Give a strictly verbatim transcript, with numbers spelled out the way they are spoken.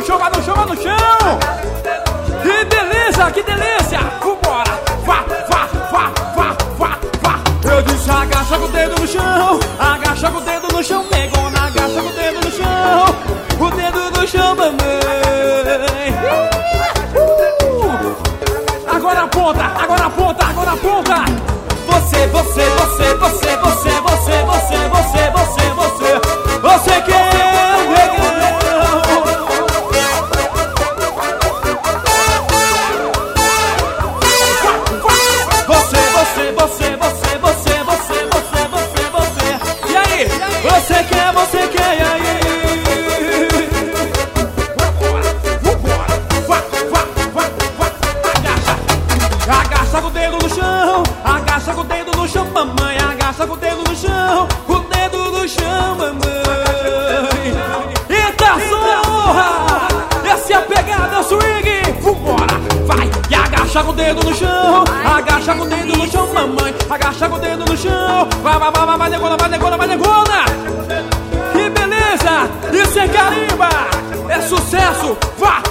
no chão, vai no chão, vai no chão. Que delícia, que delícia. Vambora, vá, vá, vá, vá, vá, vá. Eu disse agacha com o dedo no chão, agacha com o dedo no chão, negona, agacha com o dedo no chão, o dedo no chão, mamãe. Agora aponta, agora aponta, agora aponta. Você, você, você, você, você, você, você, você, você, você, você que é o negão. Você, você, você, você, você, você, você, você, você. E aí? Você quer, você quer, e aí? Agacha com o dedo no chão, agacha com o dedo no chão, mamãe. Agacha com o dedo no chão, o dedo no chão, mamãe. Eita zorra, essa é a pegada, o swing. Vambora, vai. E agacha com o dedo no chão, agacha com o dedo no chão, mamãe. Agacha com o dedo no chão, vai, vai, vai, vai, vai, negona, vai, negona, vai, negona. Que beleza, isso é carimba, é sucesso, vai.